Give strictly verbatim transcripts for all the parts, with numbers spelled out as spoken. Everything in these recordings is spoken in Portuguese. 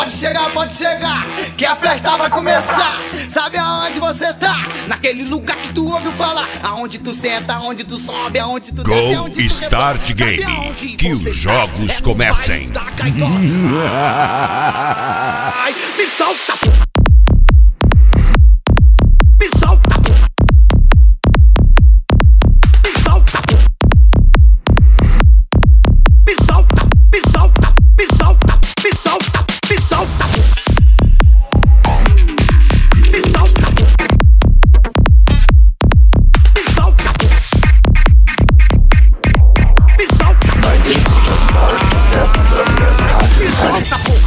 Pode chegar, pode chegar, que a festa vai começar. Sabe aonde você tá? Naquele lugar que tu ouviu falar. Aonde tu senta, aonde tu sobe, aonde tu desce, aonde Go Start Game, que os jogos comecem. Ai, me solta, porra. Me solta, porra. Me solta, porra. Me solta, me solta, me solta, me solta, me solta, porra. Me solta, porra. Me solta, porra. Me solta, me solta, porra.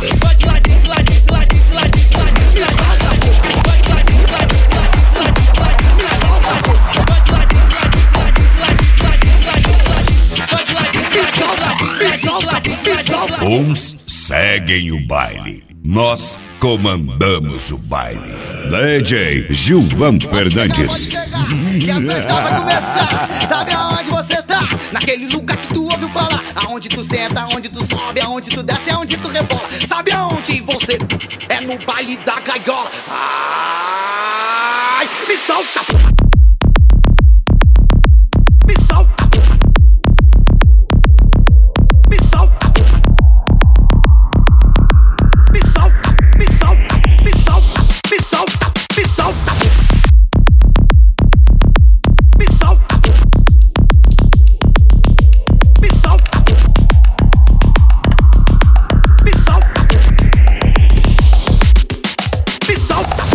Uns seguem o baile, nós comandamos o baile. D J Gilvan Fernandes. Que a festa vai começar. Sabe aonde você tá? Naquele lugar que tu ouviu falar. Aonde tu senta, aonde tu sobe, aonde tu desce, aonde tu rebola. Sabe aonde você é no baile da gaiola. Ai, me solta, porra. Me solta, porra. Me solta, porra. Me solta, me solta, me solta, me solta, me solta, porra. Me solta, porra. Me solta, porra. Me solta, porra. Me solta.